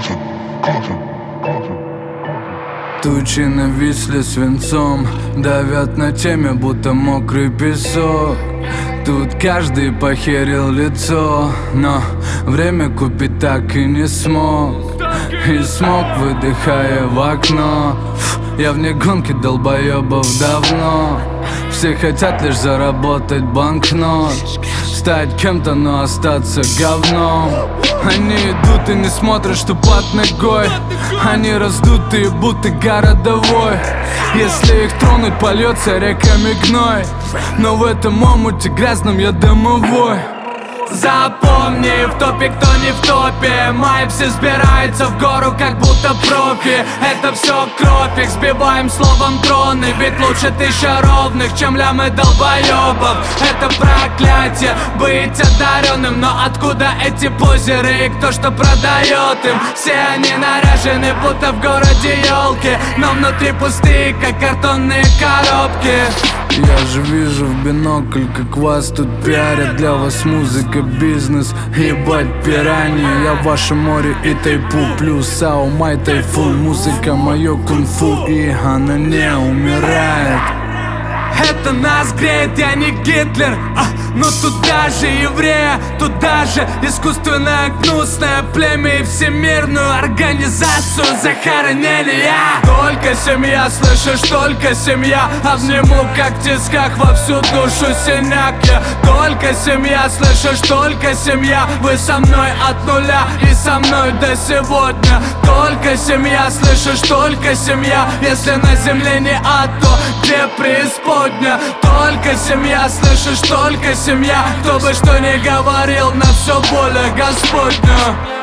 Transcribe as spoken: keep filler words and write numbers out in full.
Тучи нависли свинцом, давят на теме, будто мокрый песок. Тут каждый похерил лицо, но время купить так и не смог. И смог, выдыхая в окно. Я вне гонки долбоебов давно. Все хотят лишь заработать банкнот, стать кем-то, но остаться говном. Они идут и не смотрят, что под ногой. Они раздутые, будто городовой. Если их тронуть, польется реками гной. Но в этом омуте грязном я домовой. Запомни, в топе кто не в топе. Мои все сбираются в гору, как будто профи. Это все кровь, их сбиваем словом троны. Ведь лучше тысяча ровных, чем лямы долбоебов. Это проклятие, быть одаренным. Но откуда эти позеры и кто что продает им? Все они наряжены, будто в городе елки, но внутри пустые, как картонные коробки. Я же вижу в бинокль, как вас тут пиарят. Для вас музыка бизнес, ебать пираньи. Я в вашем море и тайпу, плюс сау май тайфун. Музыка мое кунг-фу, и она не умирает. Это нас греет, я не Гитлер, а, но тут даже еврея, тут даже искусственное гнусное племя и всемирную организацию захоронили. Я только семья, слышишь, только семья. Обниму, как в тисках, во всю душу синяк. Я только семья, слышишь, только семья. Вы со мной от нуля и со мной до сегодня. Только семья, слышишь, только семья. Если на земле не ад, то где преисподняя? Только семья, слышишь, только семья. Кто бы что ни говорил, на все воля Господня.